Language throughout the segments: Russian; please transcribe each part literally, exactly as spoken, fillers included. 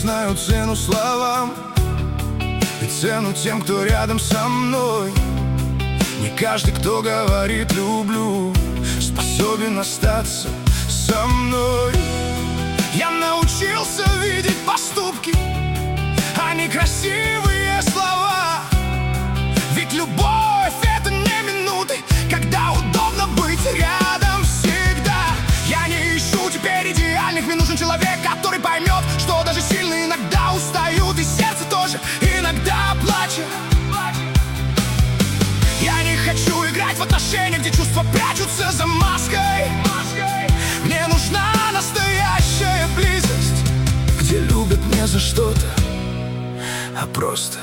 знаю цену словам и цену тем, кто рядом со мной. Не каждый, кто говорит «люблю», способен остаться со мной. Я научился видеть поступки, а не красивые слова. Ведь любовь — это не минуты, когда удобно быть рядом всегда. Я не ищу теперь идеальных, мне нужен человек, который поймет, что даже сильные иногда устают, и сердце тоже иногда плачет. Я не хочу играть в отношения, где чувства прячутся за маской. Мне нужна настоящая близость, где любят не за что-то, а просто.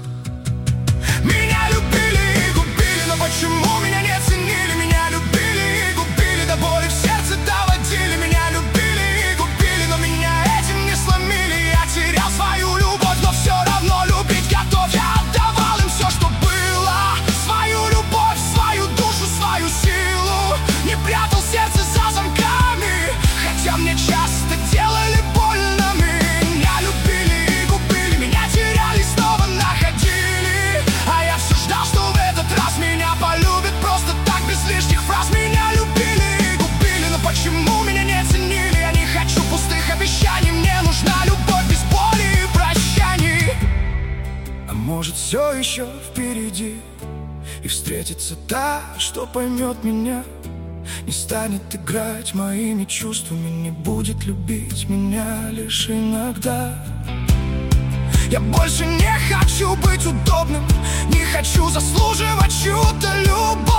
Меня любили и губили, но почему меня не ценили? Меня любили и губили, до боли в сердце доводили. Меня любили и губили, но меня этим не сломили. Я терял свою любовь, но все равно любить готов. Я отдавал им все, что было, свою любовь, свою душу, свою силу. Не прятал сердце за замками, хотя мне часто делали больно. Меня любили и губили, меня теряли, снова находили. А я все ждал, что в этот раз меня полюбят просто так, без лишних фраз. Меня любили и губили, но почему меня не ценили? Я не хочу пустых обещаний, мне нужна любовь без боли и прощаний. А может, все еще впереди, и встретится та, что поймет меня, не станет играть моими чувствами, не будет любить меня лишь иногда. Я больше не хочу быть удобным, не хочу заслуживать чью-то любовь.